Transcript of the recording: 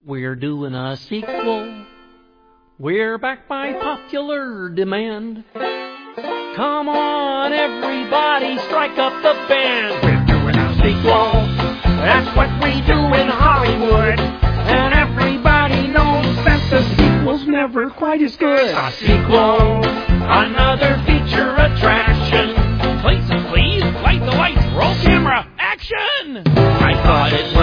We're doing a sequel. We're back by popular demand. Come on, everybody, strike up the band. We're doing a sequel. That's what we do in Hollywood. And everybody knows that the sequel's never quite as good. A sequel, another feature attraction. Places, please. Light the lights. Roll camera. Action! I thought it